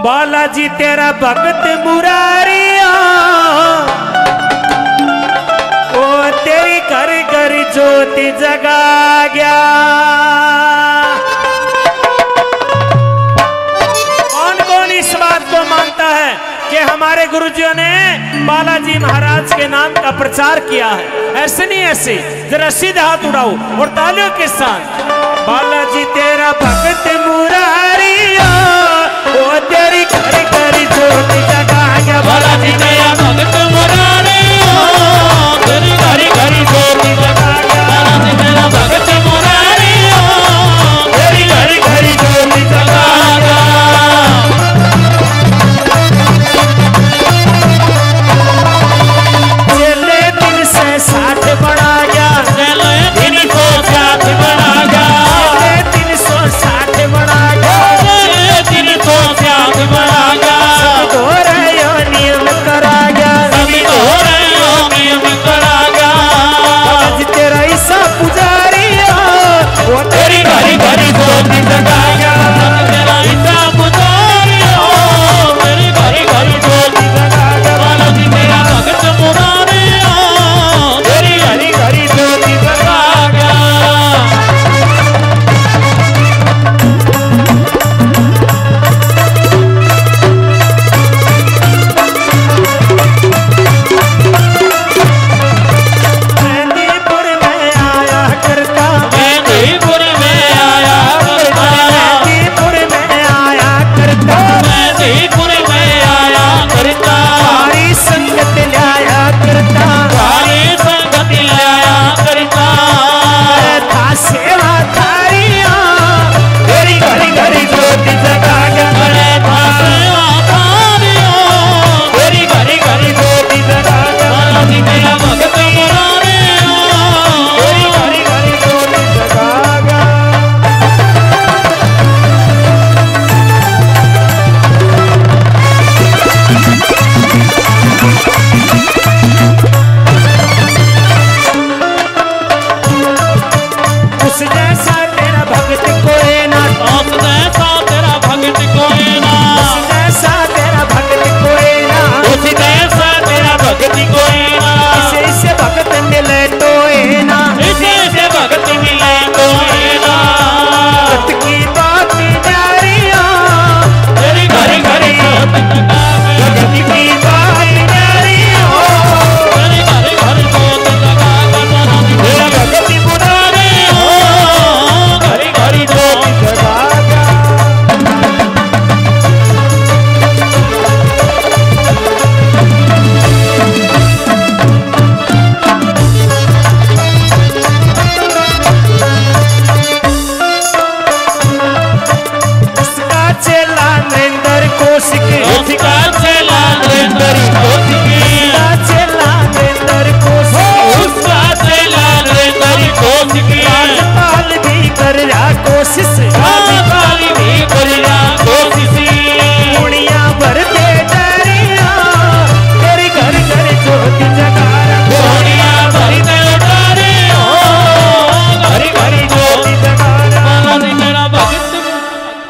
बालाजी तेरा भगत मुरारिया, ओ तेरी घर घर ज्योति जगा गया। कौन कौन इस बात को मानता है कि हमारे गुरुजियों ने बालाजी महाराज के नाम का प्रचार किया है? ऐसे नहीं, ऐसे जरा सीधे हाथ उड़ाओ और तालियों के साथ। बालाजी तेरा भगत मुरारी,